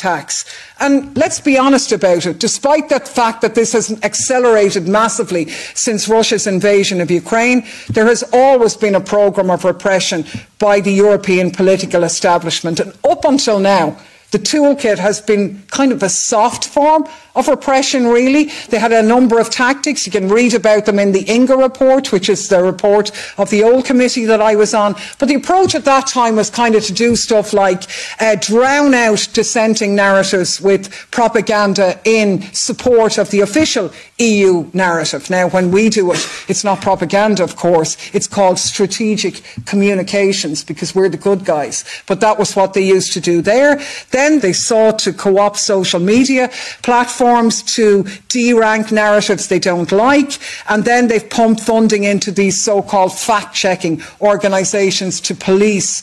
attacks. And let's be honest about it, despite the fact that this has accelerated massively since Russia's invasion of Ukraine, there has always been a programme of repression by the European political establishment. And up until now, the toolkit has been kind of a soft form of repression, really. They had a number of tactics. You can read about them in the Inga report, which is the report of the old committee that I was on. But the approach at that time was kind of to do stuff like drown out dissenting narratives with propaganda in support of the official EU narrative. Now, when we do it, it's not propaganda, of course. It's called strategic communications because we're the good guys. But that was what they used to do there. Then they sought to co-opt social media platforms to de-rank narratives they don't like, and then they've pumped funding into these so-called fact-checking organisations to police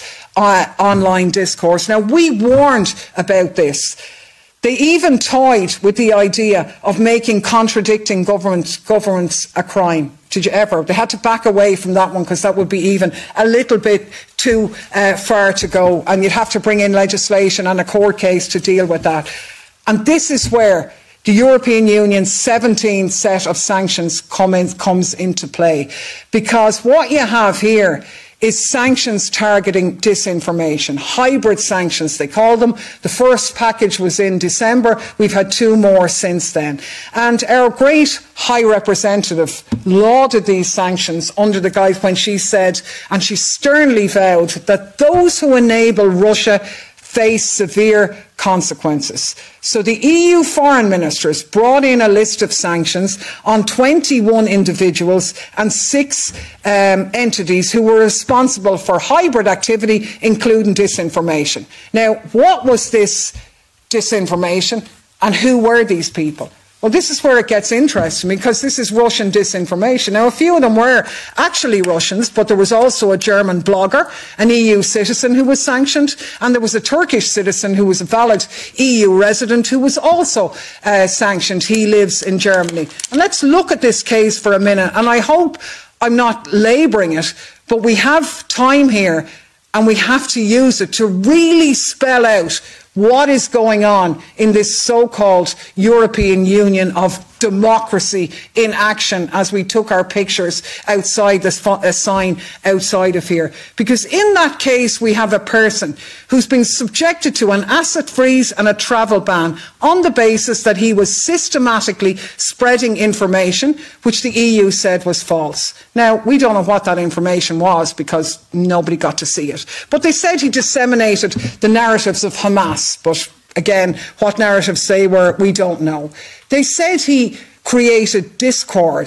online discourse. Now, we warned about this. They even toyed with the idea of making contradicting governments a crime. Did you ever? They had to back away from that one because that would be even a little bit too far to go, and you'd have to bring in legislation and a court case to deal with that. And this is where the European Union's 17th set of sanctions comes into play, because what you have here is sanctions targeting disinformation, hybrid sanctions they call them. The first package was in December. We've had 2 more since then. And our great High Representative lauded these sanctions under the guise when she said, and she sternly vowed, that those who enable Russia face severe consequences. So the EU foreign ministers brought in a list of sanctions on 21 individuals and 6 entities who were responsible for hybrid activity, including disinformation. Now, what was this disinformation and who were these people? Well, this is where it gets interesting, because this is Russian disinformation. Now, a few of them were actually Russians, but there was also a German blogger, an EU citizen who was sanctioned, and there was a Turkish citizen who was a valid EU resident who was also sanctioned. He lives in Germany. And let's look at this case for a minute, and I hope I'm not labouring it, but we have time here, and we have to use it to really spell out what is going on in this so-called European Union of democracy in action as we took our pictures outside a sign outside of here. Because in that case, we have a person who's been subjected to an asset freeze and a travel ban on the basis that he was systematically spreading information which the EU said was false. Now, we don't know what that information was because nobody got to see it. But they said he disseminated the narratives of Hamas. But again, what narratives they were, we don't know. They said he created discord,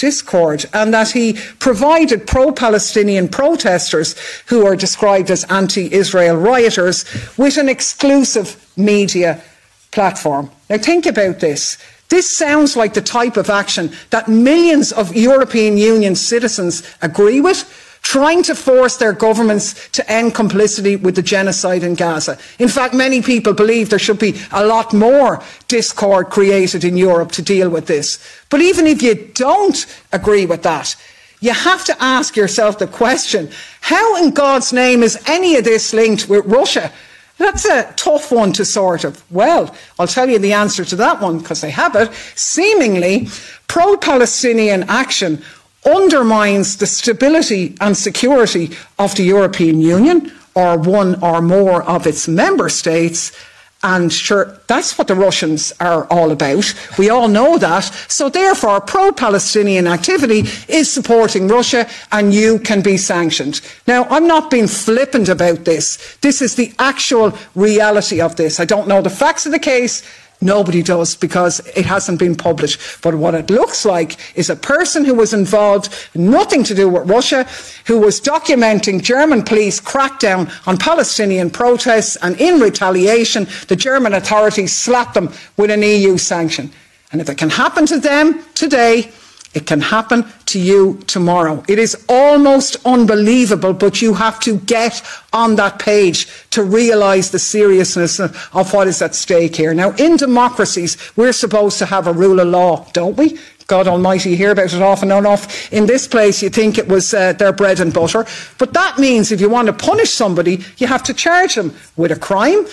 and that he provided pro-Palestinian protesters, who are described as anti-Israel rioters, with an exclusive media platform. Now think about this. This sounds like the type of action that millions of European Union citizens agree with, trying to force their governments to end complicity with the genocide in Gaza. In fact, many people believe there should be a lot more discord created in Europe to deal with this. But even if you don't agree with that, you have to ask yourself the question, how in God's name is any of this linked with Russia? That's a tough one to sort of. Well, I'll tell you the answer to that one because I have it. Seemingly, pro-Palestinian action undermines the stability and security of the European Union or one or more of its member states. And sure, that's what the Russians are all about. We all know that. So therefore, pro-Palestinian activity is supporting Russia, and you can be sanctioned. Now, I'm not being flippant about this. This is the actual reality of this. I don't know the facts of the case. Nobody does, because it hasn't been published. But what it looks like is a person who was involved, nothing to do with Russia, who was documenting German police crackdown on Palestinian protests, and in retaliation, the German authorities slapped them with an EU sanction. And if it can happen to them today, it can happen to you tomorrow. It is almost unbelievable, but you have to get on that page to realise the seriousness of what is at stake here. Now, in democracies, we're supposed to have a rule of law, don't we? God Almighty, you hear about it often enough. In this place, you think it was their bread and butter. But that means if you want to punish somebody, you have to charge them with a crime.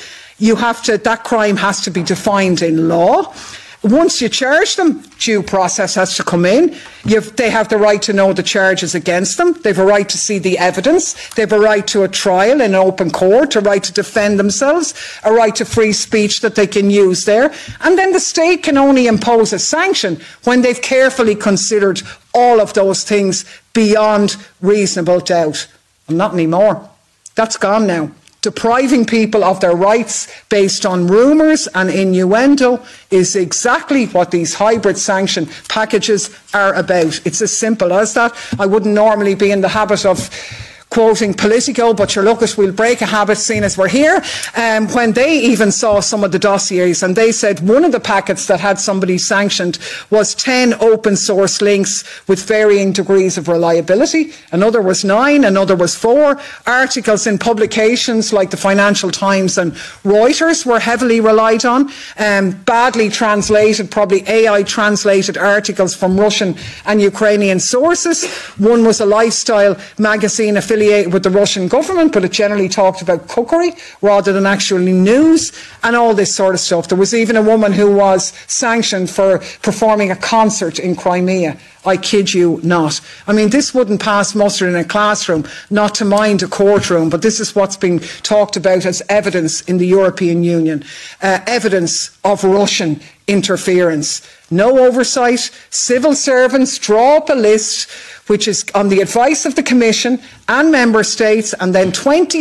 that crime has to be defined in law. Once you charge them, due process has to come in. They have the right to know the charges against them. They have a right to see the evidence. They have a right to a trial in open court, a right to defend themselves, a right to free speech that they can use there. And then the state can only impose a sanction when they've carefully considered all of those things beyond reasonable doubt. And not anymore. That's gone now. Depriving people of their rights based on rumours and innuendo is exactly what these hybrid sanction packages are about. It's as simple as that. I wouldn't normally be in the habit of quoting Politico, but sure, look, we'll break a habit seeing as we're here. When they even saw some of the dossiers, and they said one of the packets that had somebody sanctioned was 10 open source links with varying degrees of reliability. Another was 9, another was 4. Articles in publications like the Financial Times and Reuters were heavily relied on. Badly translated, probably AI translated articles from Russian and Ukrainian sources. One was a lifestyle magazine affiliated with the Russian government, but it generally talked about cookery rather than actually news and all this sort of stuff. There was even a woman who was sanctioned for performing a concert in Crimea. I kid you not. I mean, this wouldn't pass muster in a classroom, not to mind a courtroom, but this is what's being talked about as evidence in the European Union. Evidence of Russian interference. No oversight. Civil servants draw up a list which is on the advice of the Commission and Member States, and then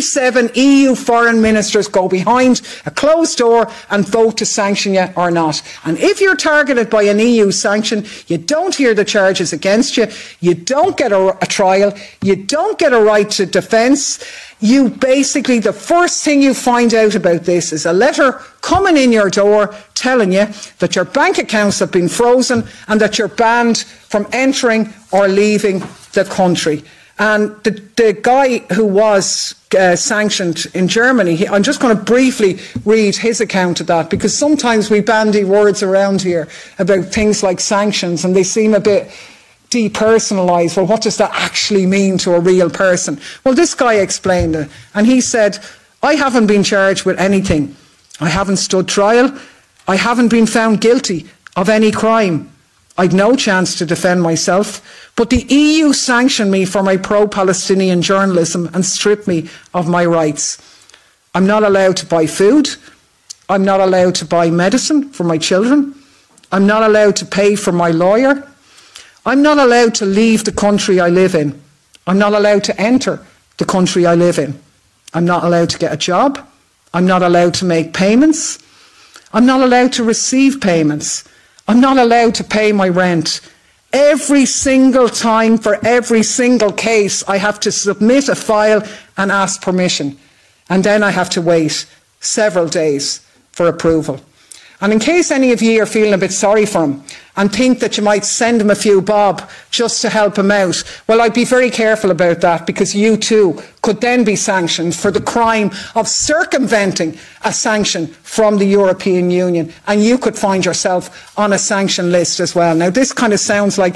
27 EU foreign ministers go behind a closed door and vote to sanction you or not. And if you're targeted by an EU sanction, you don't hear the charges against you, you don't get a trial, you don't get a right to defence. You basically, the first thing you find out about this is a letter coming in your door telling you that your bank accounts have been frozen and that you're banned from entering or leaving the country. And the guy who was sanctioned in Germany, I'm just going to briefly read his account of that, because sometimes we bandy words around here about things like sanctions and they seem a bit depersonalised. Well, what does that actually mean to a real person? Well, this guy explained it, and he said, I haven't been charged with anything. I haven't stood trial. I haven't been found guilty of any crime. I'd no chance to defend myself, but the EU sanctioned me for my pro-Palestinian journalism and stripped me of my rights. I'm not allowed to buy food. I'm not allowed to buy medicine for my children. I'm not allowed to pay for my lawyer. I'm not allowed to leave the country I live in. I'm not allowed to enter the country I live in. I'm not allowed to get a job. I'm not allowed to make payments. I'm not allowed to receive payments. I'm not allowed to pay my rent. Every single time, for every single case, I have to submit a file and ask permission. And then I have to wait several days for approval. And in case any of you are feeling a bit sorry for him and think that you might send him a few bob just to help him out, well, I'd be very careful about that, because you too could then be sanctioned for the crime of circumventing a sanction from the European Union, and you could find yourself on a sanction list as well. Now, this kind of sounds like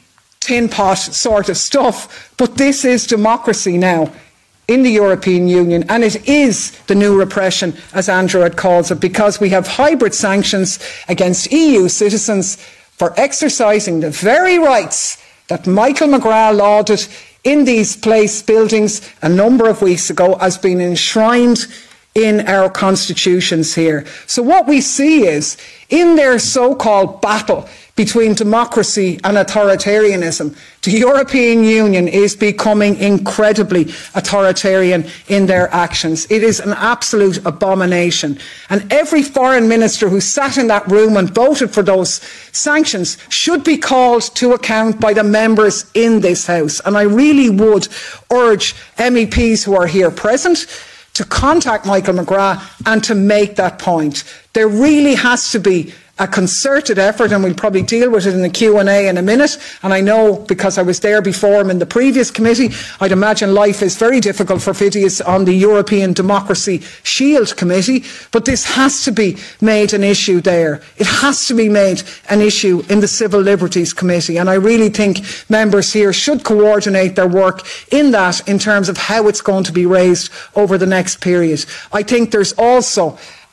tin pot sort of stuff, but this is democracy now in the European Union, and it is the new repression, as Andrew had calls it, because we have hybrid sanctions against EU citizens for exercising the very rights that Michael McGrath lauded in these place buildings a number of weeks ago as being enshrined in our constitutions here. So what we see is, in their so-called battle between democracy and authoritarianism, the European Union is becoming incredibly authoritarian in their actions. It is an absolute abomination. And every foreign minister who sat in that room and voted for those sanctions should be called to account by the members in this House. And I really would urge MEPs who are here present to contact Michael McGrath and to make that point. There really has to be a concerted effort, and we'll probably deal with it in the Q&A in a minute. And I know, because I was there before him in the previous committee, I'd imagine life is very difficult for Fideas on the European Democracy Shield Committee, but this has to be made an issue there. It has to be made an issue in the Civil Liberties Committee, and I really think members here should coordinate their work in that, in terms of how it's going to be raised over the next period. I think there's also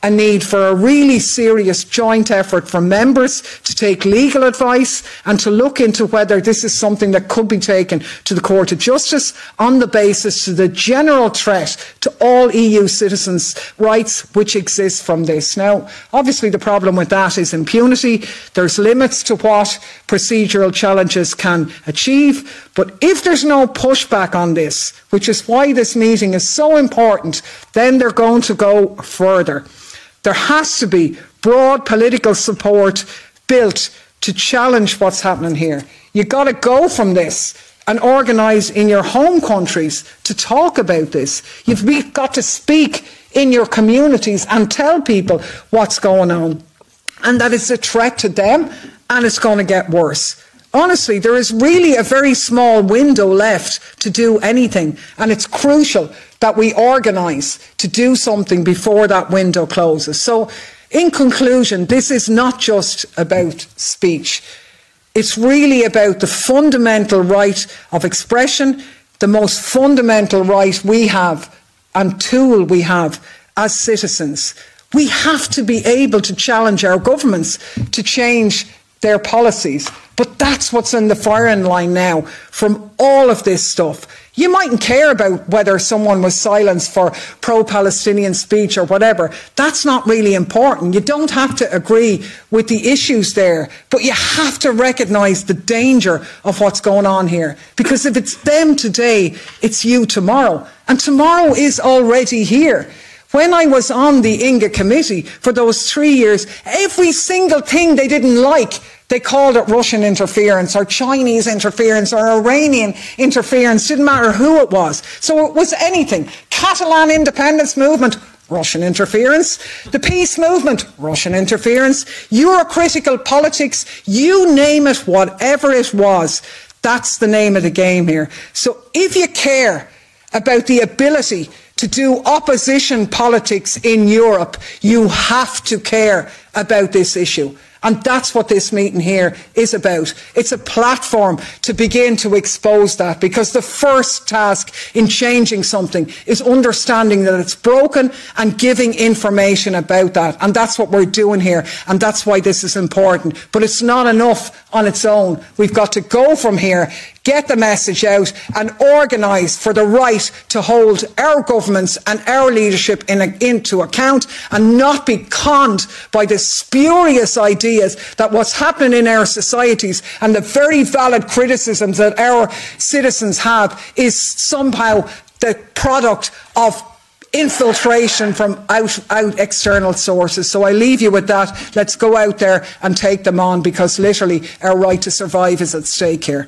a need for a really serious joint effort from members to take legal advice and to look into whether this is something that could be taken to the Court of Justice on the basis of the general threat to all EU citizens' rights which exists from this. Now, obviously the problem with that is impunity. There's limits to what procedural challenges can achieve. But if there's no pushback on this, which is why this meeting is so important, then they're going to go further. There has to be broad political support built to challenge what's happening here. You've got to go from this and organise in your home countries to talk about this. You've got to speak in your communities and tell people what's going on and that it's a threat to them and it's going to get worse. Honestly, there is really a very small window left to do anything, and it's crucial that we organise to do something before that window closes. So, in conclusion, this is not just about speech. It's really about the fundamental right of expression, the most fundamental right we have and tool we have as citizens. We have to be able to challenge our governments to change their policies. But that's what's in the firing line now from all of this stuff. You mightn't care about whether someone was silenced for pro-Palestinian speech or whatever. That's not really important. You don't have to agree with the issues there, but you have to recognise the danger of what's going on here. Because if it's them today, it's you tomorrow. And tomorrow is already here. When I was on the Inga committee for those 3 years, every single thing they didn't like, they called it Russian interference or Chinese interference or Iranian interference. Didn't matter who it was. So it was anything. Catalan independence movement, Russian interference. The peace movement, Russian interference. Eurocritical politics, you name it, whatever it was. That's the name of the game here. So if you care about the ability to do opposition politics in Europe, you have to care about this issue. And that's what this meeting here is about. It's a platform to begin to expose that, because the first task in changing something is understanding that it's broken and giving information about that. And that's what we're doing here. And that's why this is important. But it's not enough on its own. We've got to go from here, get the message out and organise for the right to hold our governments and our leadership into account and not be conned by the spurious ideas that what's happening in our societies and the very valid criticisms that our citizens have is somehow the product of infiltration from out external sources. So I leave you with that. Let's go out there and take them on, because literally our right to survive is at stake here.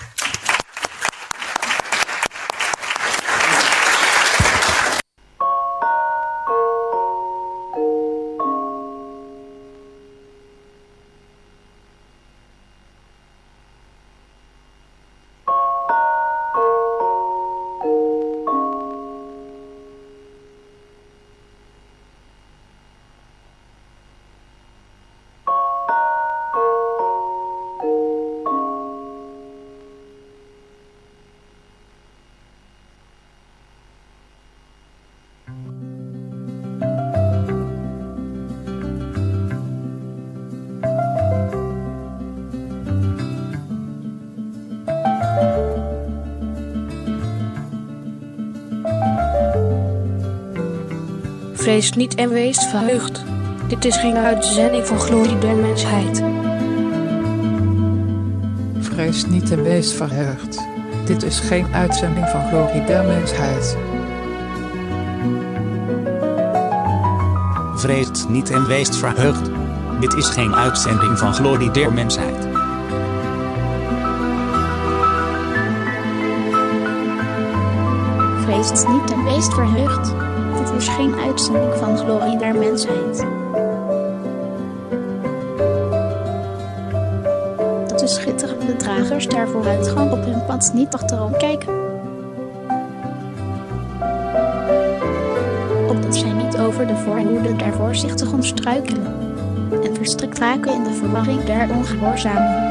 Vrees niet en wees verheugd. Dit is geen uitzending van Glorie der Mensheid. Vrees niet en wees verheugd. Dit is geen uitzending van Glorie der Mensheid. Vrees niet en wees verheugd. Dit is geen uitzending van Glorie der Mensheid. Vrees niet en wees verheugd. Dit is geen uitzending van Glorie der Mensheid. Dat de schitterende dragers daar vooruitgang op hun pad niet achterom kijken. Opdat zij niet over de voorhoede daar voorzichtig ontstruikelen en verstrikt raken in de verwarring der ongehoorzamen.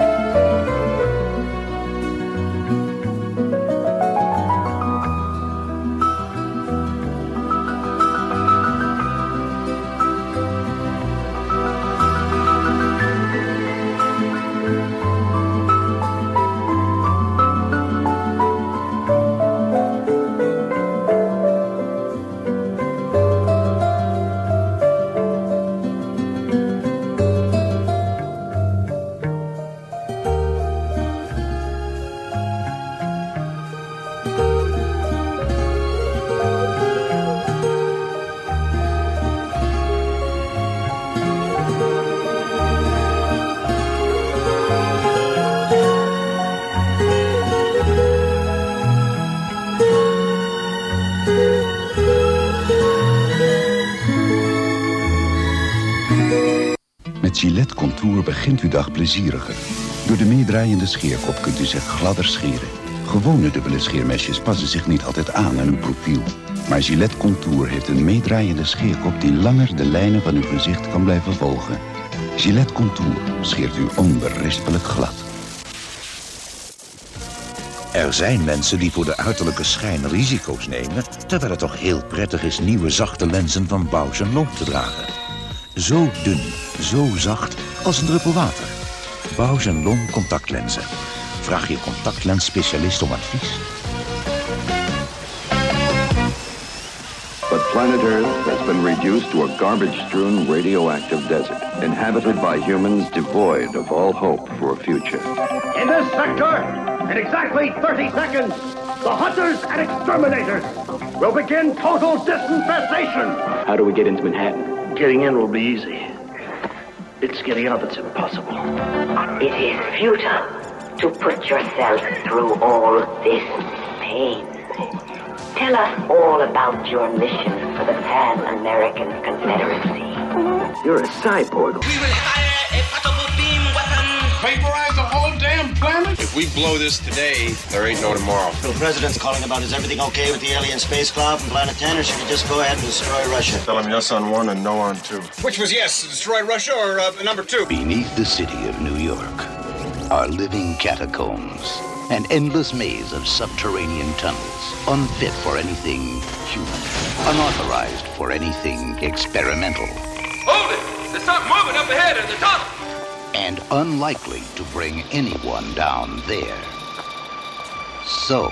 Met Gillette Contour begint uw dag plezieriger. Door de meedraaiende scheerkop kunt u zich gladder scheren. Gewone dubbele scheermesjes passen zich niet altijd aan uw profiel. Maar Gillette Contour heeft een meedraaiende scheerkop die langer de lijnen van uw gezicht kan blijven volgen. Gillette Contour scheert u onberispelijk glad. Er zijn mensen die voor de uiterlijke schijn risico's nemen, terwijl het toch heel prettig is nieuwe zachte lenzen van Bausch & Lomb te dragen. Zo dun, zo zacht als een druppel water. Bausch & Lomb contactlenzen. Vraag je contactlensspecialist om advies. But planet Earth has been reduced to a garbage-strewn radioactive desert, inhabited by humans devoid of all hope for a future. In this sector, in exactly 30 seconds, the hunters and exterminators will begin total disinfestation. How do we get into Manhattan? Getting in will be easy. It's getting out that's impossible. It is futile to put yourself through all this pain. Tell us all about your mission for the Pan-American Confederacy. You're a cyborg. We will fire a portable beam weapon. Vaporize the whole damn planet? If we blow this today, there ain't no tomorrow. The president's calling about, is everything okay with the alien space cloud from Planet 10, or should we just go ahead and destroy Russia? Tell him yes on one and no on two. Which was yes, destroy Russia or number two? Beneath the city of New York are living catacombs. An endless maze of subterranean tunnels, unfit for anything human, unauthorized for anything experimental. Hold it! There's something moving up ahead in the tunnel! And unlikely to bring anyone down there. So,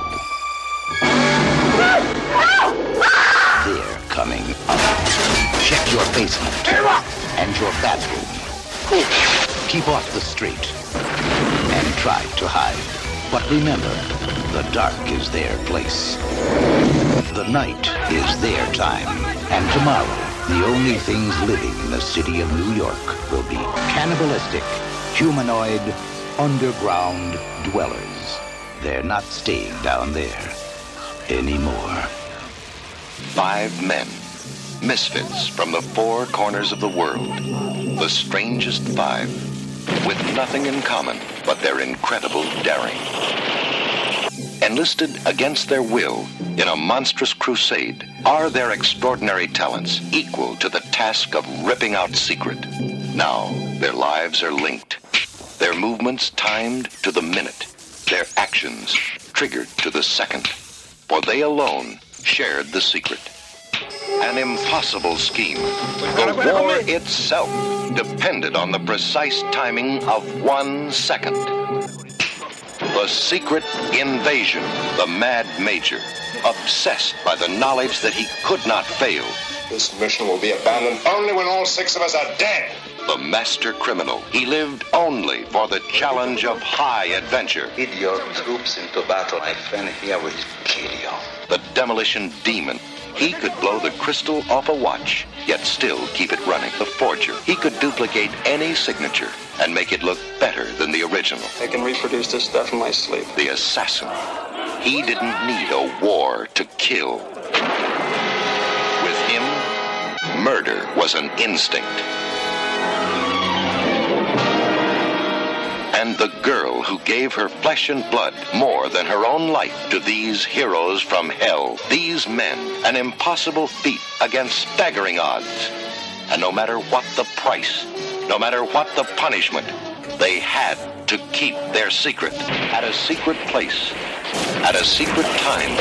they're coming up. Check your basement and your bathroom. Keep off the street and try to hide. But remember, the dark is their place. The night is their time. And tomorrow, the only things living in the city of New York will be cannibalistic, humanoid, underground dwellers. They're not staying down there anymore. 5 men, misfits from the 4 corners of the world. The strangest 5. With nothing in common but their incredible daring. Enlisted against their will in a monstrous crusade, are their extraordinary talents equal to the task of ripping out secret? Now, their lives are linked. Their movements timed to the minute. Their actions triggered to the second. For they alone shared the secret. An impossible scheme. The war itself depended on the precise timing of 1 second. The secret invasion. The Mad Major, obsessed by the knowledge that he could not fail. This mission will be abandoned only when all 6 of us are dead. The master criminal. He lived only for the challenge of high adventure. Lead your troops into battle. My friend here will kill you. The demolition demon. He could blow the crystal off a watch, yet still keep it running. The forger. He could duplicate any signature and make it look better than the original. I can reproduce this stuff in my sleep. The assassin. He didn't need a war to kill. With him, murder was an instinct. And the girl who gave her flesh and blood more than her own life to these heroes from hell. These men, an impossible feat against staggering odds. And no matter what the price, no matter what the punishment, they had to keep their secret at a secret place, at a secret time.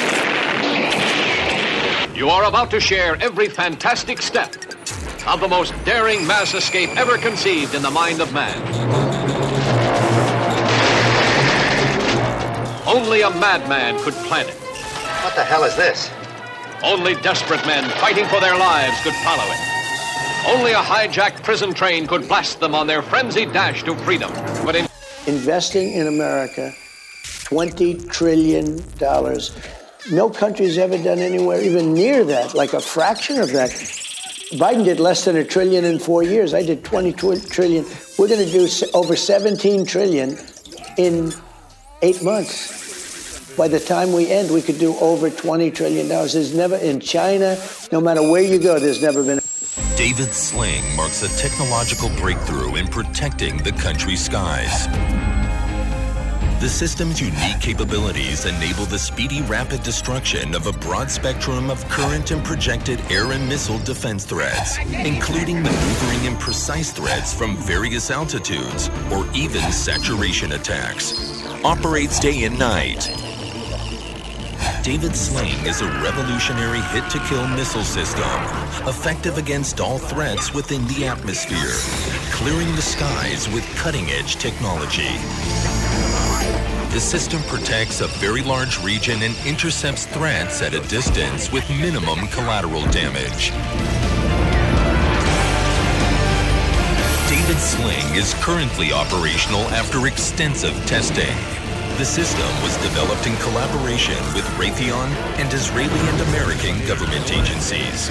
You are about to share every fantastic step of the most daring mass escape ever conceived in the mind of man. Only a madman could plan it. What the hell is this? Only desperate men fighting for their lives could follow it. Only a hijacked prison train could blast them on their frenzied dash to freedom. But investing in America, $20 trillion. No country's ever done anywhere even near that, like a fraction of that. Biden did less than $1 trillion in 4 years. I did 20 trillion. We're going to do over 17 trillion in 8 months. By the time we end, we could do over $20 trillion. There's never, in China, no matter where you go, there's never been. David Sling marks a technological breakthrough in protecting the country's skies. The system's unique capabilities enable the speedy, rapid destruction of a broad spectrum of current and projected air and missile defense threats, including maneuvering and precise threats from various altitudes or even saturation attacks. Operates day and night. David Sling is a revolutionary hit-to-kill missile system, effective against all threats within the atmosphere, clearing the skies with cutting-edge technology. The system protects a very large region and intercepts threats at a distance with minimum collateral damage. David Sling is currently operational after extensive testing. The system was developed in collaboration with Raytheon and Israeli and American government agencies.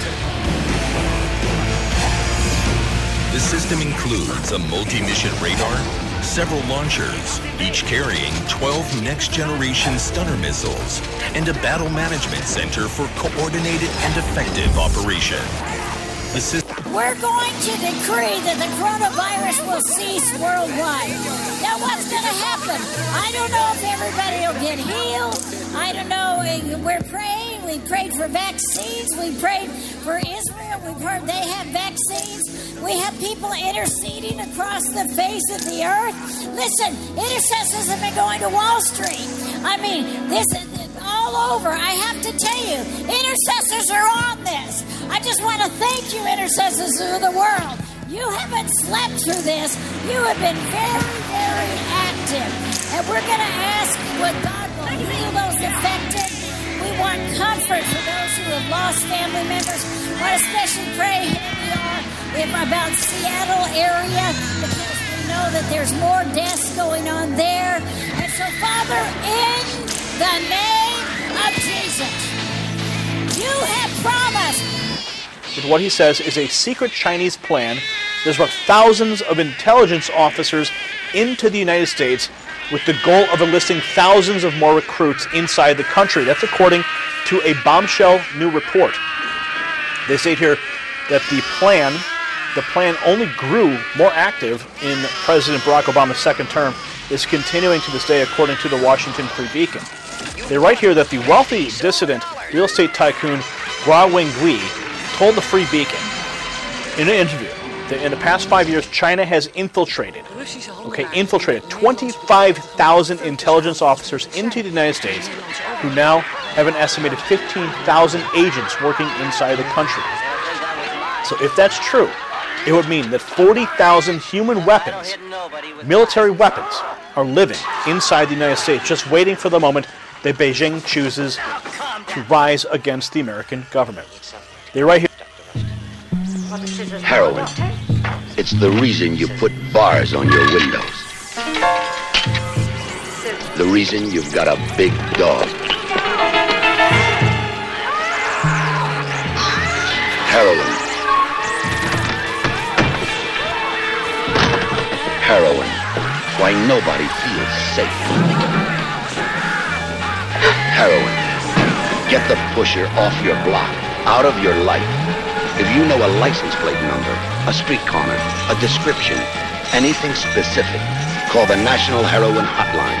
The system includes a multi-mission radar, several launchers, each carrying 12 next-generation stunner missiles, and a battle management center for coordinated and effective operation. We're going to decree that the coronavirus will cease worldwide. Now, what's going to happen? I don't know if everybody will get healed. I don't know. We're praying. We prayed for vaccines. We prayed for Israel. We've heard they have vaccines. We have people interceding across the face of the earth. Listen, intercessors have been going to Wall Street. I mean, this is all over. I have to tell you, intercessors are on this. I just want to thank you, intercessors of the world. You haven't slept through this. You have been very, very active. And we're going to ask what God will heal those affected. We want comfort for those who have lost family members. I want to especially pray, here we are, about Seattle area, because we know that there's more deaths going on there. And so, Father, in the name of Jesus, you have promised. What he says is a secret Chinese plan that's brought thousands of intelligence officers into the United States with the goal of enlisting thousands of more recruits inside the country. That's according to a bombshell new report. They state here that the plan only grew more active in President Barack Obama's second term, is continuing to this day according to the Washington Free Beacon. They write here that the wealthy dissident real estate tycoon Hua Wengui told the Free Beacon in an interview that in the past 5 years, China has infiltrated 25,000 intelligence officers into the United States, who now have an estimated 15,000 agents working inside the country. So if that's true, it would mean that 40,000 human weapons, military weapons, are living inside the United States, just waiting for the moment that Beijing chooses to rise against the American government. They write here. Heroin. It's the reason you put bars on your windows. The reason you've got a big dog. Heroin. Heroin. Why nobody feels safe. Heroin. Get the pusher off your block, out of your life. If you know a license plate number, a street corner, a description, anything specific, call the National Heroin Hotline,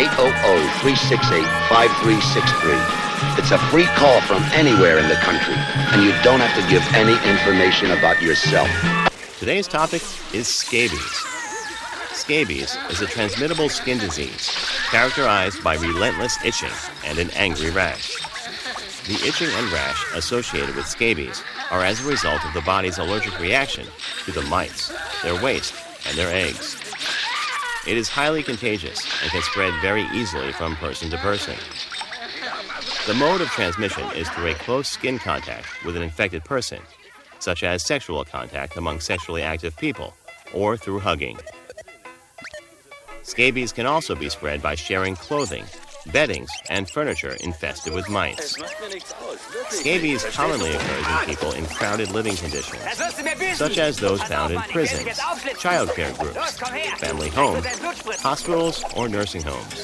800-368-5363. It's a free call from anywhere in the country, and you don't have to give any information about yourself. Today's topic is scabies. Scabies is a transmittable skin disease characterized by relentless itching and an angry rash. The itching and rash associated with scabies are as a result of the body's allergic reaction to the mites, their waste, and their eggs. It is highly contagious and can spread very easily from person to person. The mode of transmission is through a close skin contact with an infected person, such as sexual contact among sexually active people, or through hugging. Scabies can also be spread by sharing clothing, beddings, and furniture infested with mites. Scabies commonly occurs in people in crowded living conditions, such as those found in prisons, child care groups, family homes, hospitals, or nursing homes.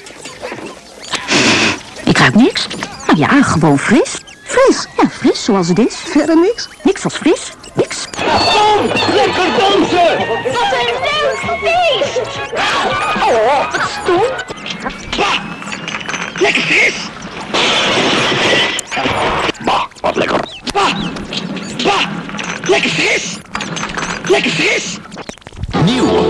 Ik ruik niks. Nou ja, gewoon fris. Fris, ja, fris zoals het is. Verder niks. Niks als fris. Niks. Lekker dansen! Wat een leuk feest! Oh, wat stom. Bah! Lekker fris! Bah, wat lekker. Bah! Bah! Lekker fris! Lekker fris! Nieuw.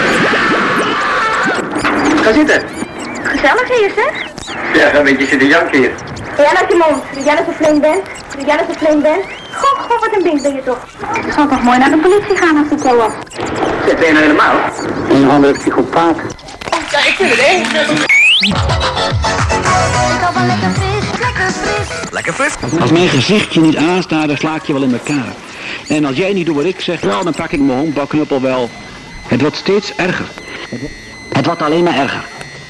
Ga zitten. Gezellig hier, zeg. Ja, ga een beetje zitten janken hier. Jij uit je mond. Dat jij net zo flink bent. Dat jij net zo flink bent. Goh, wat een ding ben je toch. Ik zal toch mooi naar de politie gaan als het zo was. Zit ben je nou helemaal? Een of andere psychopaat. Ja, ik vind het echt. Lekker fris. Als mijn gezichtje niet aanstaat, dan sla ik je wel in elkaar. En als jij niet doet wat ik zeg, wel, dan pak ik mijn honkbalknuppel wel. Het wordt steeds erger. Het wordt alleen maar erger.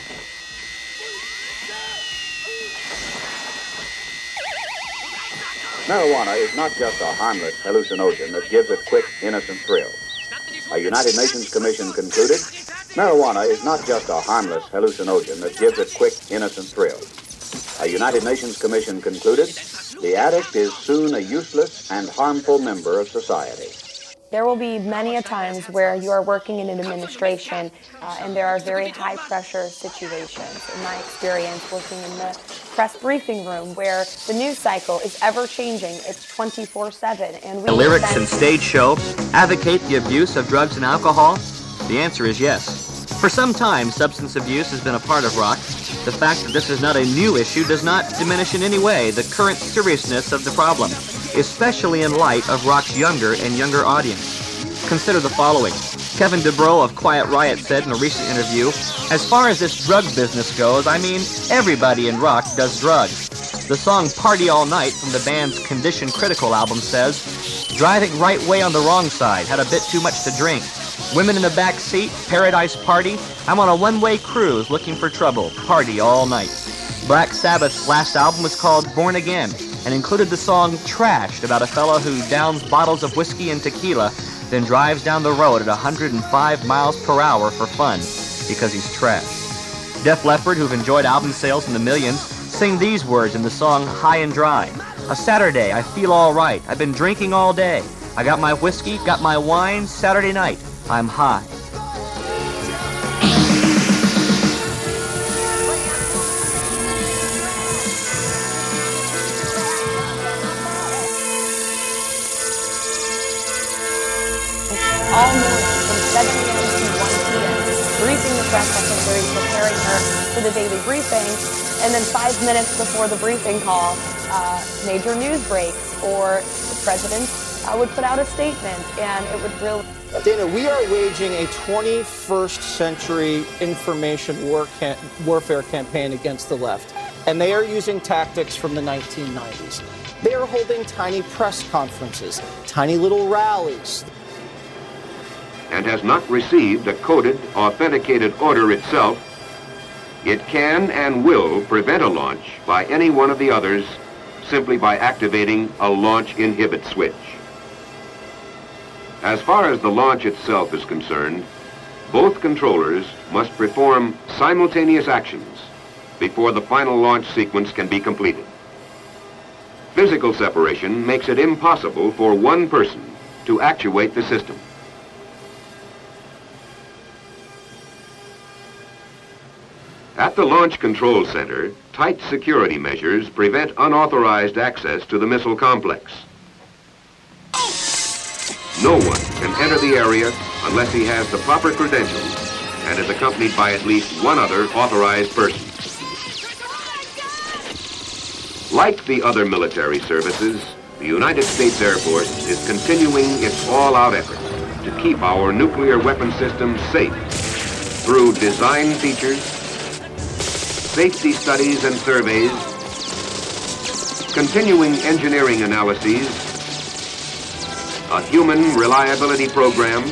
Marijuana is not just a harmless hallucinogen that gives a quick, innocent thrill. A United Nations Commission concluded, marijuana is not just a harmless hallucinogen that gives a quick, innocent thrill. A United Nations Commission concluded, the addict is soon a useless and harmful member of society. There will be many a times where you are working in an administration and there are very high pressure situations. In my experience working in the press briefing room where the news cycle is ever changing, it's 24/7. And the lyrics and stage show advocate the abuse of drugs and alcohol? The answer is yes. For some time, substance abuse has been a part of rock. The fact that this is not a new issue does not diminish in any way the current seriousness of the problem, especially in light of rock's younger and younger audience. Consider the following. Kevin DeBro of Quiet Riot said in a recent interview, "As far as this drug business goes, I mean, everybody in rock does drugs." The song Party All Night from the band's Condition Critical album says, "Driving right way on the wrong side, had a bit too much to drink. Women in the back seat, paradise party, I'm on a one-way cruise looking for trouble, party all night." Black Sabbath's last album was called Born Again and included the song Trashed, about a fellow who downs bottles of whiskey and tequila, then drives down the road at 105 miles per hour for fun because he's trashed. Def Leppard, who've enjoyed album sales in the millions, sing these words in the song High and Dry. "A Saturday, I feel all right. I've been drinking all day. I got my whiskey, got my wine, Saturday night. I'm high." All morning from 7 a.m. to 1 p.m. briefing the press secretary, preparing her for the daily briefing, and then 5 minutes before the briefing call, major news breaks, or the president would put out a statement, and it would really... Dana, we are waging a 21st century information warfare campaign against the left, and they are using tactics from the 1990s. They are holding tiny press conferences, tiny little rallies. And has not received a coded, authenticated order itself, it can and will prevent a launch by any one of the others simply by activating a launch inhibit switch. As far as the launch itself is concerned, both controllers must perform simultaneous actions before the final launch sequence can be completed. Physical separation makes it impossible for one person to actuate the system. At the Launch Control Center, tight security measures prevent unauthorized access to the missile complex. No one can enter the area unless he has the proper credentials and is accompanied by at least one other authorized person. Like the other military services, the United States Air Force is continuing its all-out effort to keep our nuclear weapon systems safe through design features, safety studies and surveys, continuing engineering analyses, a human reliability program,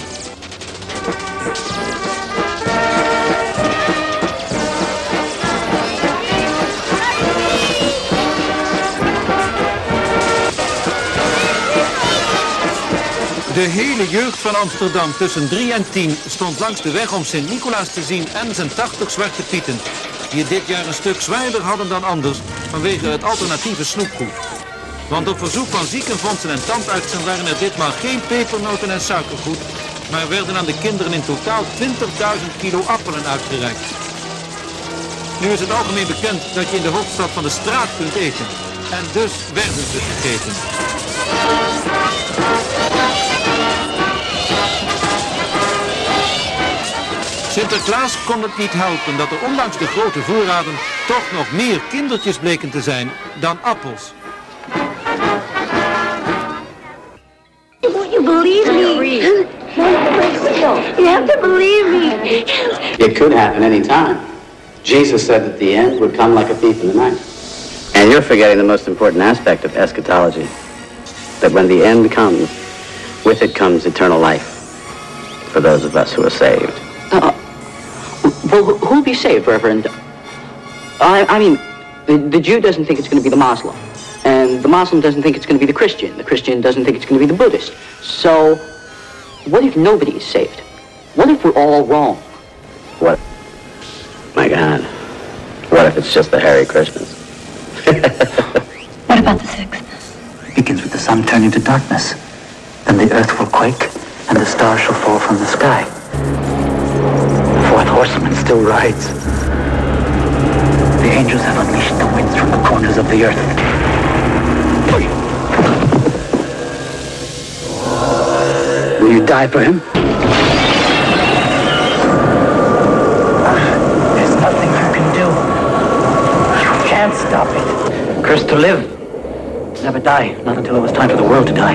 De hele jeugd van Amsterdam tussen 3 en 10 stond langs de weg om Sint-Nicolaas te zien en zijn 80 zwarte pieten, die het dit jaar een stuk zwaarder hadden dan anders vanwege het alternatieve snoepgoed. Want op verzoek van ziekenfondsen en tandartsen waren er ditmaal geen pepernoten en suikergoed, maar werden aan de kinderen in totaal 20.000 kilo appelen uitgereikt. Nu is het algemeen bekend dat je in de hoofdstad van de straat kunt eten. En dus werden ze gegeten. Sinterklaas kon het niet helpen dat er ondanks de grote voorraden toch nog meer kindertjes bleken te zijn dan appels. Won't you believe me? You have to believe me. It could happen any time. Jesus said that the end would come like a thief in the night. And you're forgetting the most important aspect of eschatology. That when the end comes, with it comes eternal life. For those of us who are saved. Well, who'll be saved, Reverend? I mean, the Jew doesn't think it's going to be the Muslim. And the Muslim doesn't think it's going to be the Christian. The Christian doesn't think it's going to be the Buddhist. So, what if nobody is saved? What if we're all wrong? What? My God. What if it's just the Hare Krishnas? What about the sixth? It begins with the sun turning to darkness. Then the earth will quake, and the stars shall fall from the sky. The fourth horseman still rides. The angels have unleashed the winds from the corners of the earth. Will you die for him? There's nothing you can do. You can't stop it. Cursed to live. Never die, not until it was time for the world to die.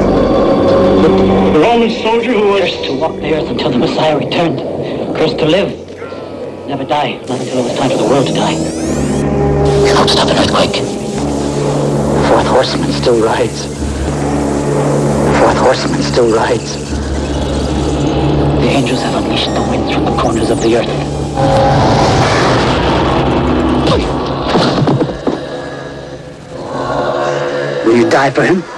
The Roman soldier who was cursed to walk the earth until the Messiah returned. Cursed to live. Never die, not until it was time for the world to die. It won't stop an earthquake. The fourth horseman still rides. The fourth horseman still rides. The angels have unleashed the winds from the corners of the earth. Will you die for him?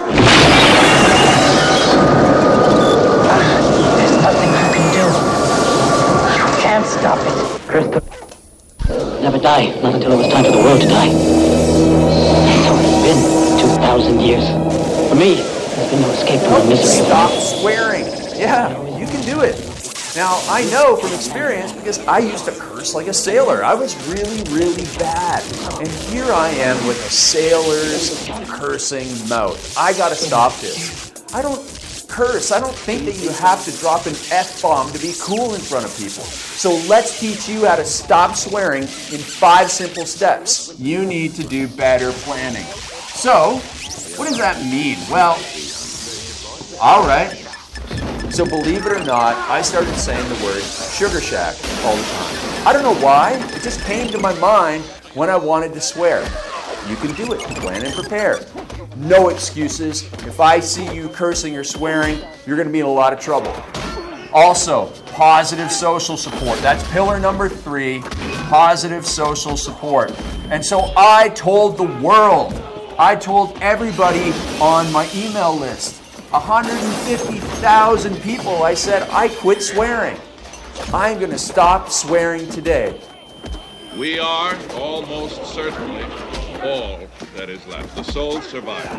There's nothing you can do. You can't stop it. Cursed to never die, not until it was time for the world to die. So it's been 2,000 years. For me, there's been no escape from the misery of life. Stop swearing. Yeah, you can do it. Now, I know from experience because I used to curse like a sailor. I was really, really bad. And here I am with a sailor's cursing mouth. I gotta stop this. I don't curse. I don't think that you have to drop an F-bomb to be cool in front of people. So let's teach you how to stop swearing in 5 simple steps. You need to do better planning. So, what does that mean? Well, all right. So believe it or not, I started saying the word Sugar Shack all the time. I don't know why, it just came to my mind when I wanted to swear. You can do it, plan and prepare. No excuses. If I see you cursing or swearing, you're going to be in a lot of trouble. Also, positive social support. That's pillar number 3, positive social support. And so I told the world, I told everybody on my email list, 150,000 people, I said, I quit swearing. I'm going to stop swearing today. We are almost certainly all that is left, the sole survivors.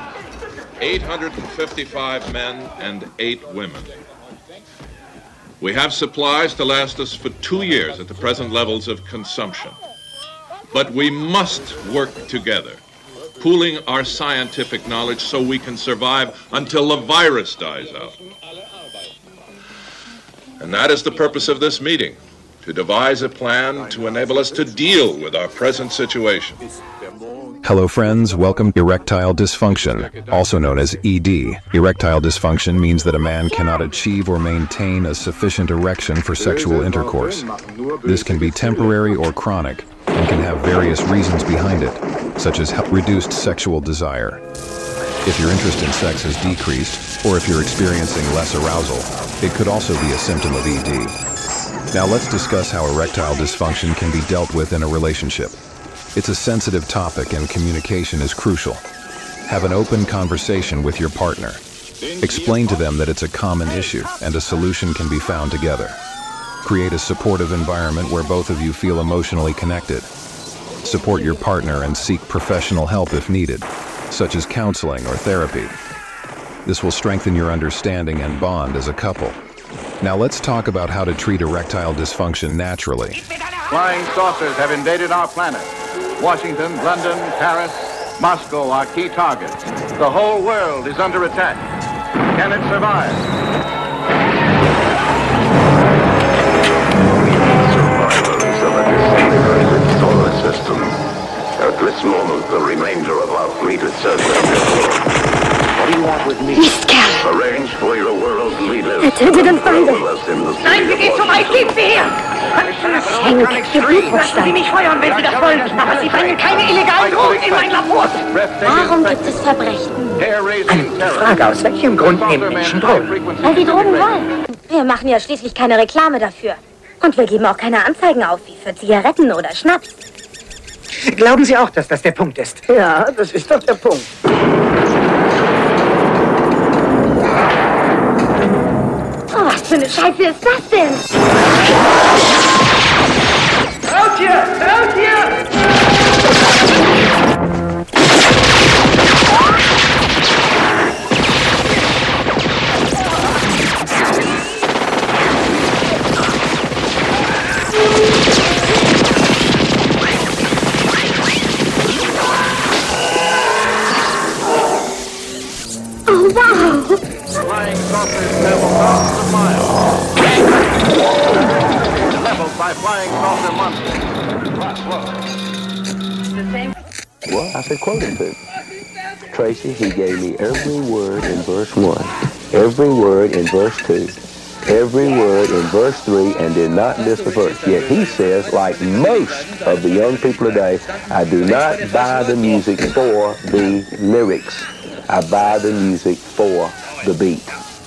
855 men and 8 women. We have supplies to last us for 2 years at the present levels of consumption. But we must work together, pooling our scientific knowledge so we can survive until the virus dies out. And that is the purpose of this meeting, to devise a plan to enable us to deal with our present situation. Hello friends, welcome to erectile dysfunction, also known as ED. Erectile dysfunction means that a man cannot achieve or maintain a sufficient erection for sexual intercourse. This can be temporary or chronic, and can have various reasons behind it, such as reduced sexual desire. If your interest in sex has decreased, or if you're experiencing less arousal, it could also be a symptom of ED. Now let's discuss how erectile dysfunction can be dealt with in a relationship. It's a sensitive topic and communication is crucial. Have an open conversation with your partner. Explain to them that it's a common issue and a solution can be found together. Create a supportive environment where both of you feel emotionally connected. Support your partner and seek professional help if needed, such as counseling or therapy. This will strengthen your understanding and bond as a couple. Now let's talk about how to treat erectile dysfunction naturally. Flying saucers have invaded our planet. Washington, London, Paris, Moscow are key targets. The whole world is under attack. Can it survive? Survivors of a disintegrated solar system. At this moment, the remainder of our fleet is set. What do you want with me? Arrange for your world's leaders to enroll us in the Nein, sie geht zu weit, gib sie her! Henk, Ihr Blutdruck Lassen Sie mich feuern, wenn Sie das wollen, aber Sie bringen keine illegalen Drogen in mein Labor! Warum gibt es Verbrechen? Die Frage, aus welchem Grund nehmen Menschen Drogen? Weil die Drogen wollen. Wir machen ja schließlich keine Reklame dafür. Und wir geben auch keine Anzeigen auf, wie für Zigaretten oder Schnaps. Glauben Sie auch, dass das der Punkt ist? Ja, das ist doch der Punkt. Oh, was für eine Scheiße ist das denn? Raus hier! Raus hier! Oh, wow! Flying saucers travel thousands of miles. Leveled by flying saucer monsters. Well, I could quote him to. Tracy, he gave me every word in verse 1, every word in verse 2, every word in verse 3, and did not miss a verse. Yet he says, like most of the young people today, I do not buy the music for the lyrics. I buy the music for the beat.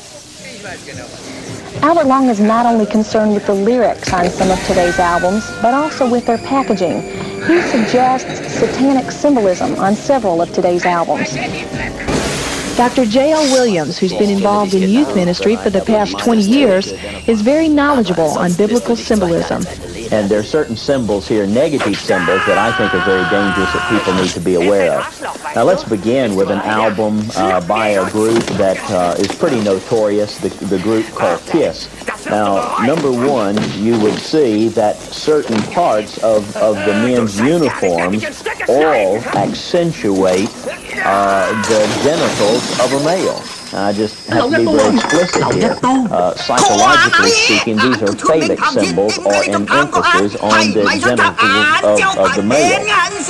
Albert Long is not only concerned with the lyrics on some of today's albums, but also with their packaging. He suggests satanic symbolism on several of today's albums. Dr. J.L. Williams, who's been involved in youth ministry for the past 20 years, is very knowledgeable on biblical symbolism. And there are certain symbols here, negative symbols, that I think are very dangerous that people need to be aware of. Now let's begin with an album by a group that is pretty notorious, the group called KISS. Now, number one, you would see that certain parts of the men's uniforms all accentuate the genitals of a male. I just have to be very explicit here. Psychologically speaking, these are phallic symbols or an emphasis on the genitals of the male.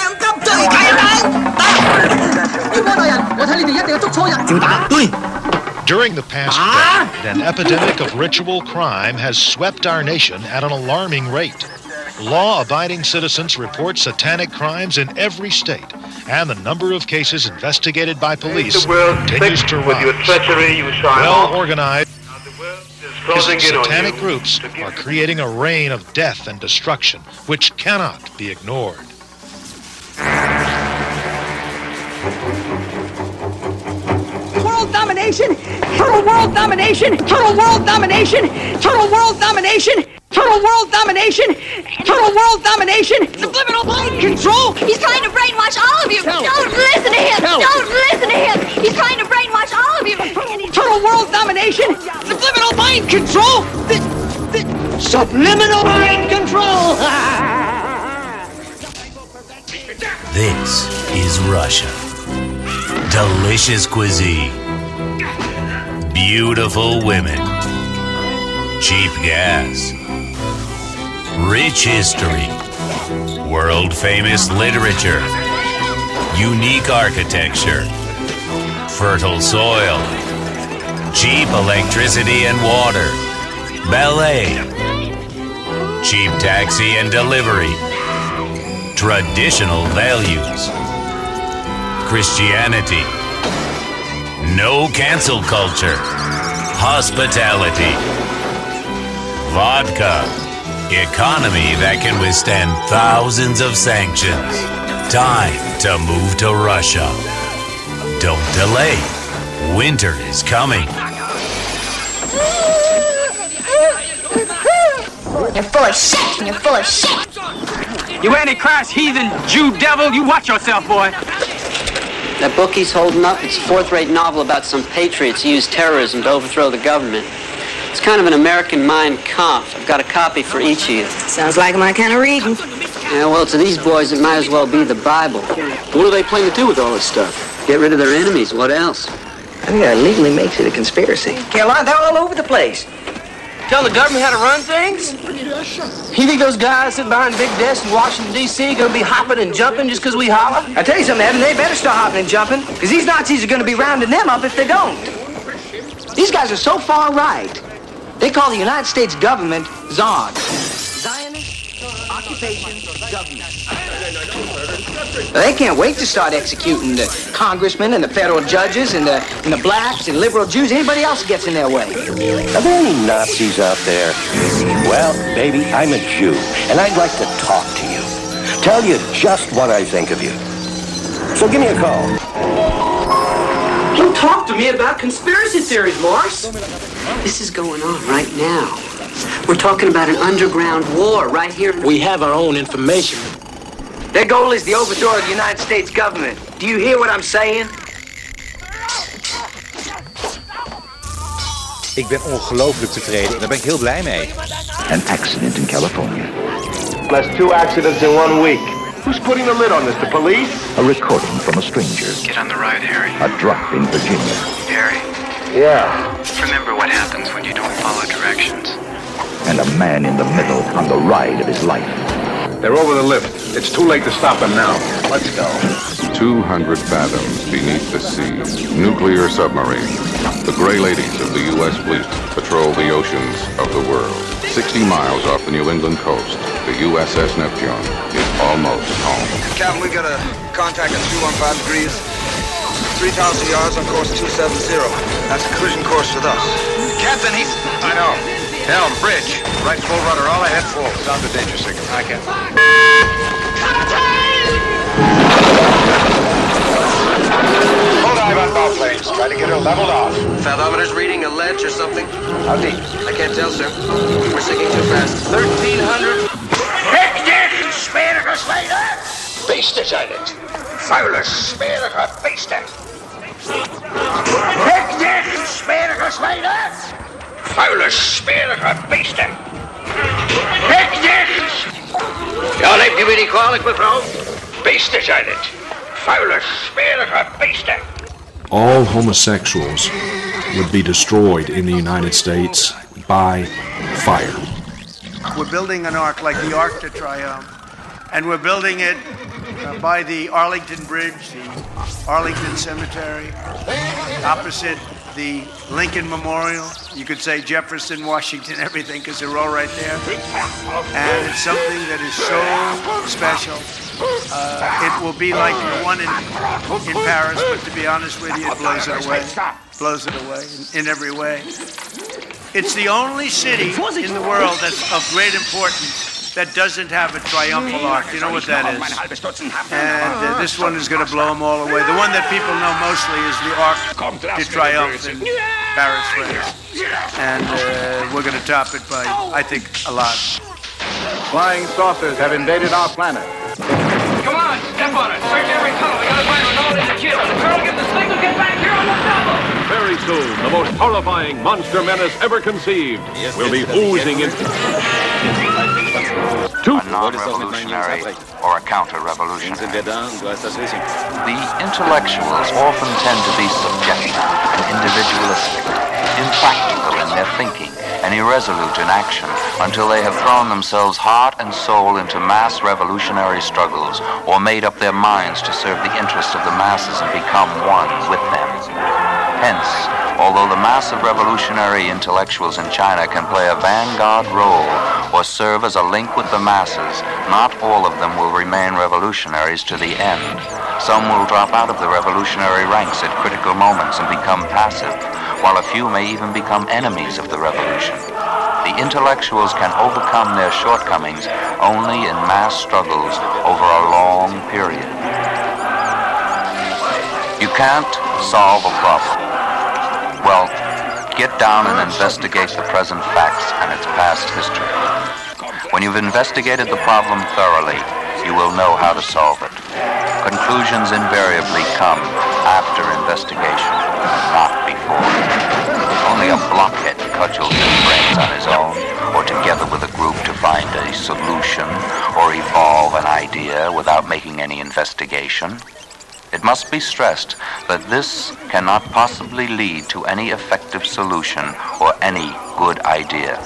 During the past decade, an epidemic of ritual crime has swept our nation at an alarming rate. Law-abiding citizens report satanic crimes in every state, and the number of cases investigated by police continues to rise. Well-organized satanic groups are creating a reign of death and destruction, which cannot be ignored. World domination! Total world domination! Total world domination! Total world domination! Total world domination! Total world domination! Subliminal mind control! He's trying to brainwash all of you! Don't listen to him! Don't listen to him! He's trying to brainwash all of you! Total world domination! Subliminal mind control! Subliminal mind control! This is Russia. Delicious cuisine. Beautiful women. Cheap gas. Rich history. World-famous literature. Unique architecture. Fertile soil. Cheap electricity and water. Ballet. Cheap taxi and delivery. Traditional values. Christianity. No cancel culture. Hospitality. Vodka. Economy that can withstand thousands of sanctions. Time to move to Russia. Don't delay. Winter is coming. You're full of shit. You're full of shit. You antichrist, heathen, Jew, devil, you watch yourself, boy. That book he's holding up, it's a fourth-rate novel about some patriots who use terrorism to overthrow the government. It's kind of an American Mein Kampf. I've got a copy for each of you. Sounds like my kind of reading. Yeah, well, to these boys, it might as well be the Bible. What do they plan to do with all this stuff? Get rid of their enemies. What else? I think that legally makes it a conspiracy. Carolina, they're all over the place. Tell the government how to run things? You think those guys sitting behind big desks in Washington, D.C. gonna be hopping and jumping just because we holler? I tell you something, Evan, they better start hopping and jumping, because these Nazis are gonna be rounding them up if they don't. These guys are so far right, they call the United States government ZOG. Zionist Occupation Government. They can't wait to start executing the congressmen and the federal judges and the blacks and liberal Jews, anybody else that gets in their way. Are there any Nazis out there? Well, baby, I'm a Jew, and I'd like to talk to you. Tell you just what I think of you. So give me a call. Don't talk to me about conspiracy theories, Morris. This is going on right now. We're talking about an underground war right here. We have our own information. Their goal is the overthrow of the United States government. Do you hear what I'm saying? Ik ben ongelooflijk tevreden en daar ben ik heel blij mee. An accident in California. That's 2 accidents in 1 week. Who's putting the lid on this, the police? A recording from a stranger. Get on the ride, Harry. A drop in Virginia. Harry. Yeah. Remember what happens when you don't follow directions. And a man in the middle on the ride of his life. They're over the lift. It's too late to stop them now. Let's go. 200 fathoms beneath the sea. Nuclear submarine. The Gray Ladies of the U.S. fleet patrol the oceans of the world. 60 miles off the New England coast, the USS Neptune is almost home. Captain, we got a contact at 315 degrees. 3,000 yards on course 270. That's a collision course with us. Captain, he's... I know. Helm, bridge. Right full rudder, all ahead full. Sound the danger signal. I can. Hold dive on bow planes. Try to get her leveled off. Fathometer's reading a ledge or something? How deep? I can't tell, sir. We're sinking too fast. 1,300. Hektig, smerige slijder! Beesten zijn het. Vuile, smerige beesten. Hektig, smerige slijder! Vuile, smerige beesten. Hektig! Ja, neemt u me niet kwalijk, mevrouw? Beesten zijn het. Vuile, smerige beesten. All homosexuals would be destroyed in the United States by fire. We're building an ark like the Arc de Triomphe, and we're building it by the Arlington Bridge, the Arlington Cemetery, opposite the Lincoln Memorial. You could say Jefferson, Washington, everything, because they're all right there. And it's something that is so special. It will be like the one in Paris, but to be honest with you, it blows it away. Blows it away in every way. It's the only city in the world that's of great importance that doesn't have a triumphal arch. You know what that is? And this one is going to blow them all away. The one that people know mostly is the Arc de Triomphe in Paris, France. And we're going to top it by, I think, a lot. Flying saucers have invaded our planet. Come on, step on it. Search every tunnel. We gotta find Ronaldo and the kid. The girl get the signal. Get back here on the double. Very soon, the most horrifying monster menace ever conceived will be oozing into... A non-revolutionary or a counter-revolutionary. The intellectuals often tend to be subjective and individualistic, impractical in their thinking and irresolute in action until they have thrown themselves heart and soul into mass revolutionary struggles or made up their minds to serve the interests of the masses and become one with them. Hence, although the mass of revolutionary intellectuals in China can play a vanguard role or serve as a link with the masses, not all of them will remain revolutionaries to the end. Some will drop out of the revolutionary ranks at critical moments and become passive, while a few may even become enemies of the revolution. The intellectuals can overcome their shortcomings only in mass struggles over a long period. You can't solve a problem get down and investigate the present facts and its past history. When you've investigated the problem thoroughly, you will know how to solve it. Conclusions invariably come after investigation, not before. Only a blockhead cudgels his brains on his own, or together with a group to find a solution, or evolve an idea without making any investigation. It must be stressed that this cannot possibly lead to any effective solution or any good idea.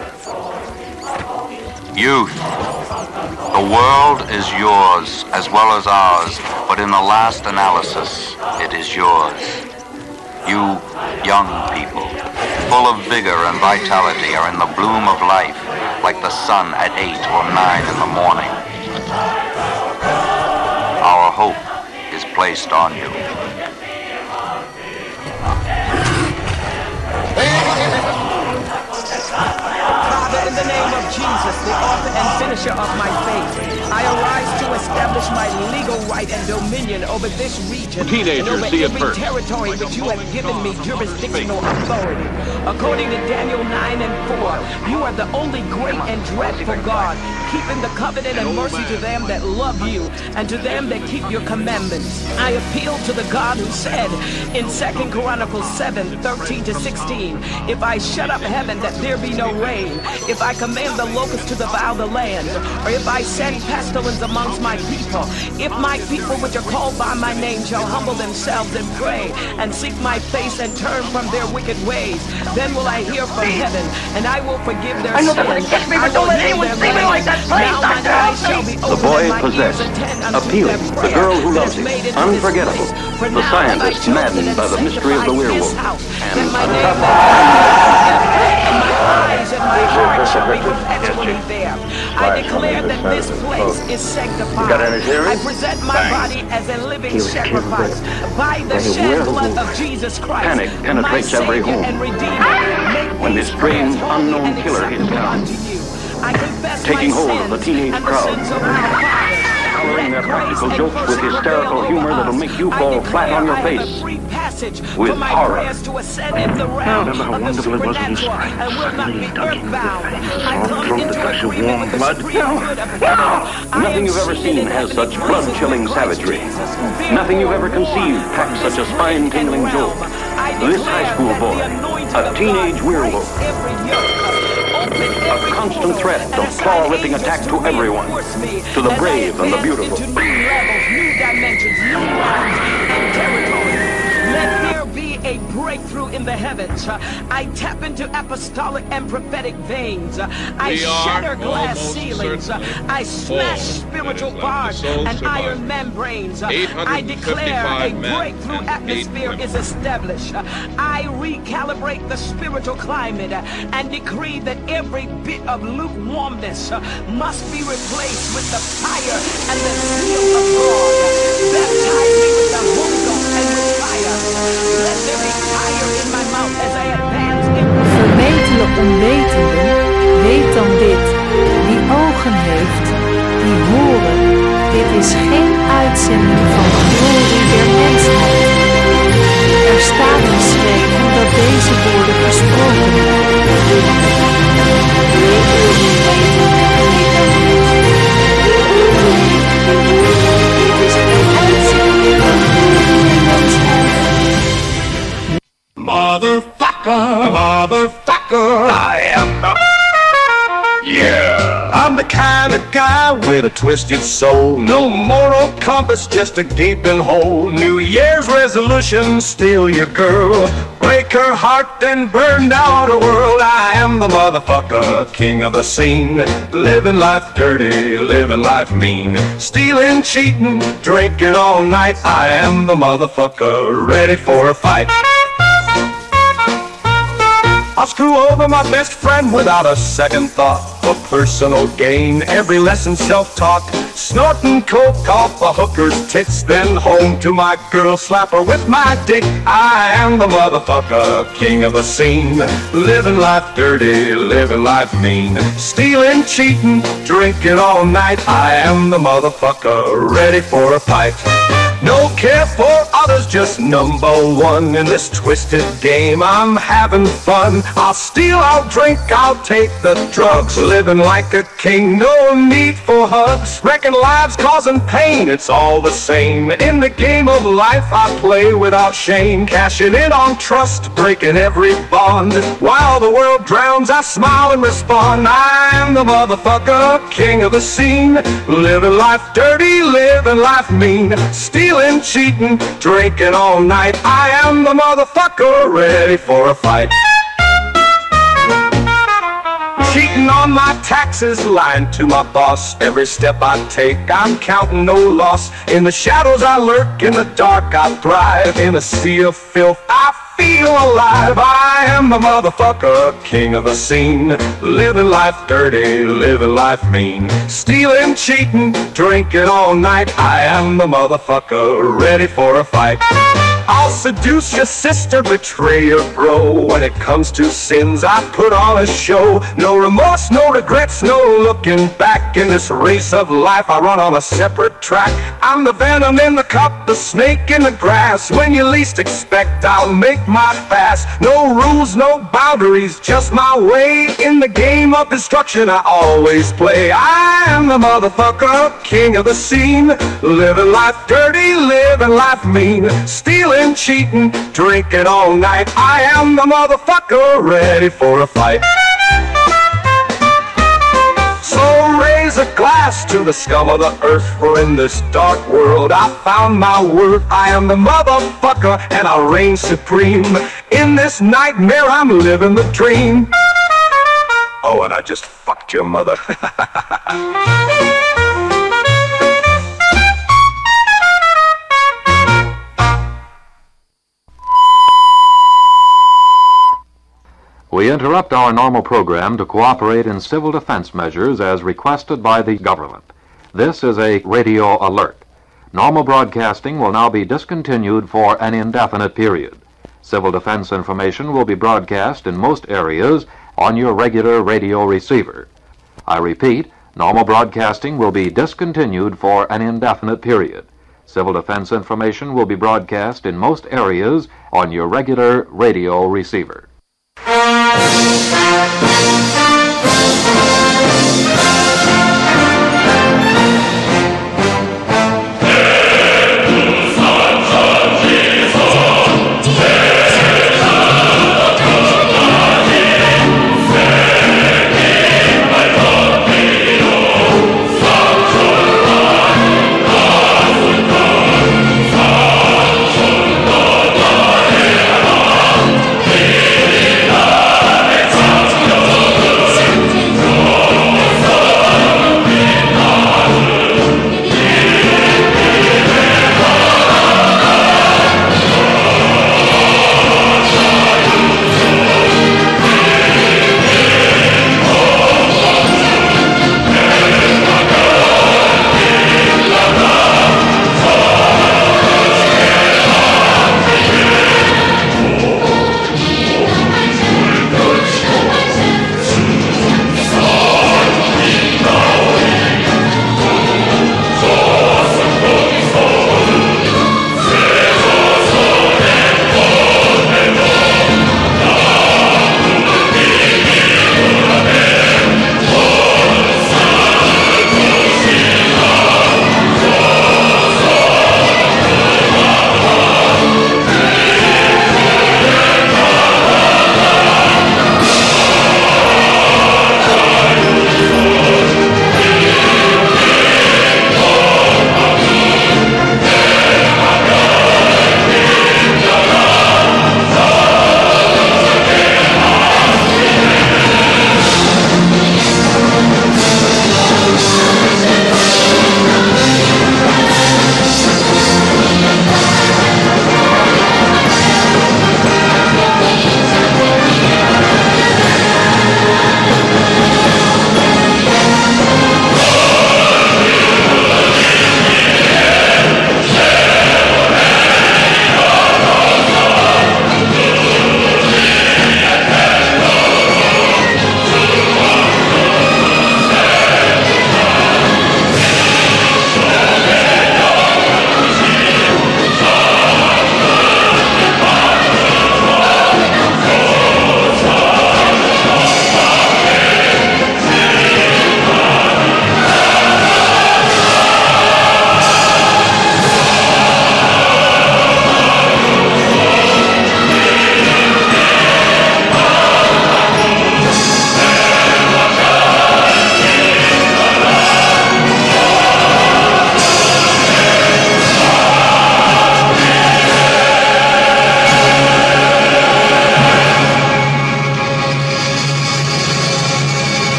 Youth, the world is yours as well as ours, but in the last analysis, it is yours. You young people, full of vigor and vitality, are in the bloom of life, like the sun at 8 or 9 in the morning. Our hope is placed on you. Father, in the name of Jesus, the author and finisher of my faith, I arise to establish my legal right and dominion over this region and over every territory which you have given me jurisdictional authority. According to Daniel 9 and 4, you are the only great and dreadful God, keeping the covenant and mercy to them that love you and to them that keep your commandments. I appeal to the God who said in 2 Chronicles 7:13-16, if I shut up heaven that there be no rain, if I command the locusts to devour the land, or if I send pestilence amongst my people, if my people which are called by my name shall humble themselves and pray and seek my face and turn from their wicked ways, then will I hear from heaven and I will forgive their sins. I will heal their land. Now mine eyes shall be open. The boy possessed, appealing, the girl who loves him, unforgettable, the scientist maddened by the mystery of the werewolf, and eyes and my heart shall be perpetually there. I declare that this place is sanctified. I present my body as a living sacrifice by the shed blood of Jesus Christ. Panic penetrates every home. When this strange unknown killer hits town, taking hold of the teenage crowd, coloring their practical jokes with hysterical humor that'll make you fall flat on your face with horror. Remember how wonderful it was when you suddenly dug into the veins, drove the gush of warm blood? No! Nothing you've ever seen has such blood-chilling savagery. Nothing you've ever conceived packs such a spine-tingling jolt. This high school boy, a teenage werewolf, a constant threat of claw-ripping attack to everyone, to the brave and the beautiful. Let there be a breakthrough in the heavens. I tap into apostolic and prophetic veins. I shatter glass ceilings. I smash spiritual bars and iron membranes. I declare a breakthrough atmosphere is established. I recalibrate the spiritual climate and decree that every bit of lukewarmness must be replaced with the fire and the zeal of God. Baptize me with the Holy Ghost and with fire. Let there be fire in my mouth as I advance in. Vermetele onwetenden, weet dan dit. Wie ogen heeft, die horen. Dit is geen uitzending van de glorie der mensheid. Er staat geschreven dat deze woorden gesproken worden. Motherfucker, motherfucker, I am the... Yeah, I'm the kind of guy with a twisted soul. No moral compass, just a gaping hole. New Year's resolution, steal your girl. Break her heart, then burn down the world. I am the motherfucker, king of the scene. Living life dirty, living life mean. Stealing, cheating, drinking all night. I am the motherfucker, ready for a fight. I'll screw over my best friend without a second thought. For personal gain, every lesson self-taught. Snorting coke off a hooker's tits, then home to my girl, slap her with my dick. I am the motherfucker, king of the scene. Living life dirty, living life mean. Stealing, cheating, drinking all night. I am the motherfucker, ready for a fight. No care for others, just number one. In this twisted game, I'm having fun. I'll steal, I'll drink, I'll take the drugs. Living like a king, no need for hugs. Wrecking lives, causing pain, it's all the same. In the game of life, I play without shame. Cashing in on trust, breaking every bond. While the world drowns, I smile and respond. I am the motherfucker, king of the scene. Living life dirty, living life mean. Stealing, cheating, drinking all night. I am the motherfucker, ready for a fight. Cheating on my taxes, lying to my boss. Every step I take, I'm counting no loss. In the shadows I lurk, in the dark I thrive. In a sea of filth, I feel alive. I am the motherfucker, king of the scene. Living life dirty, living life mean. Stealing, cheating, drinking all night. I am the motherfucker, ready for a fight. I'll seduce your sister, betray your bro. When it comes to sins, I put on a show. No remorse, no regrets, no looking back. In this race of life, I run on a separate track. I'm the venom in the cup, the snake in the grass. When you least expect, I'll make my fast. No rules, no boundaries, just my way. In the game of destruction, I always play. I am the motherfucker, king of the scene. Living life dirty, living life mean. Stealing, cheating, drinking all night. I am the motherfucker, ready for a fight. So raise a glass to the scum of the earth, for in this dark world I found my worth. I am the motherfucker and I reign supreme. In this nightmare I'm living the dream. Oh, and I just fucked your mother. We interrupt our normal program to cooperate in civil defense measures as requested by the government. This is a radio alert. Normal broadcasting will now be discontinued for an indefinite period. Civil defense information will be broadcast in most areas on your regular radio receiver. I repeat, normal broadcasting will be discontinued for an indefinite period. Civil defense information will be broadcast in most areas on your regular radio receiver.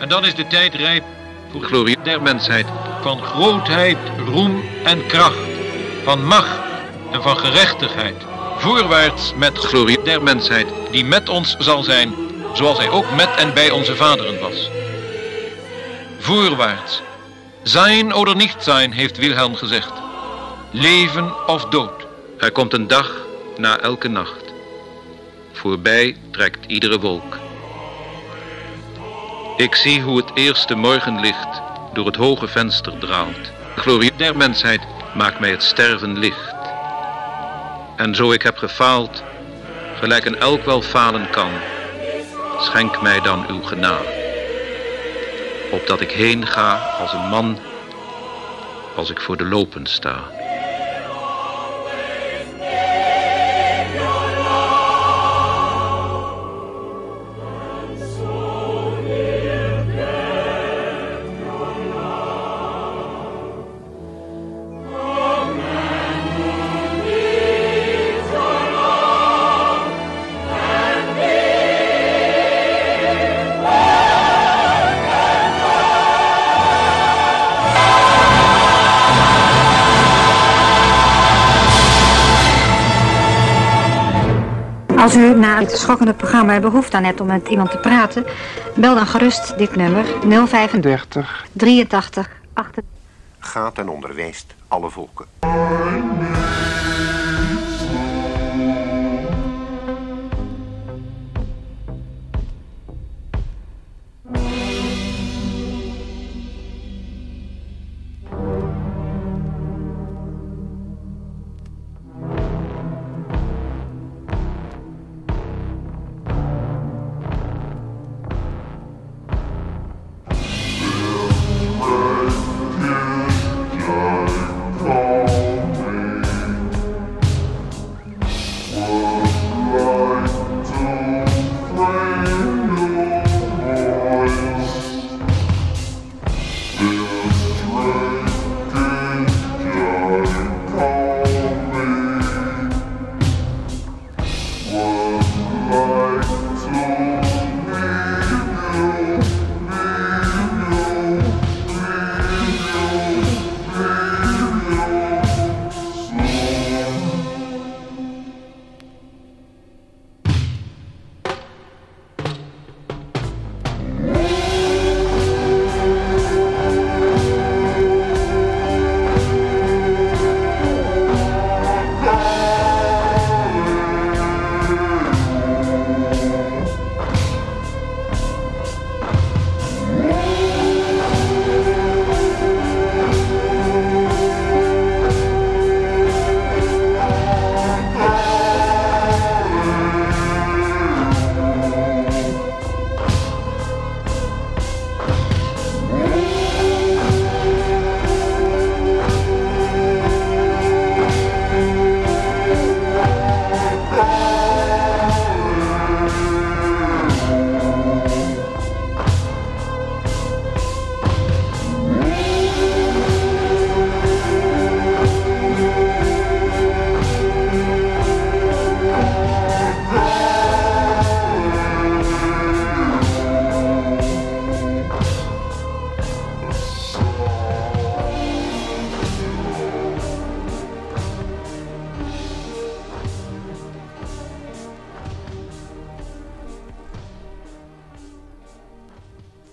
En dan is de tijd rijp voor de glorie der mensheid. Van grootheid, roem en kracht. Van macht en van gerechtigheid. Voorwaarts met glorie der mensheid, die met ons zal zijn, zoals hij ook met en bij onze vaderen was. Voorwaarts. Zijn oder niet zijn, heeft Wilhelm gezegd. Leven of dood. Er komt een dag na elke nacht. Voorbij trekt iedere wolk. Ik zie hoe het eerste morgenlicht door het hoge venster draalt. De glorie der mensheid maakt mij het sterven licht. En zo ik heb gefaald, gelijk een elk wel falen kan, schenk mij dan uw genade. Opdat ik heen ga als een man, als ik voor de lopen sta. Als u na het schokkende programma behoefte aan hebt om met iemand te praten, bel dan gerust dit nummer 035 83 8. Gaat en onderwijst alle volken.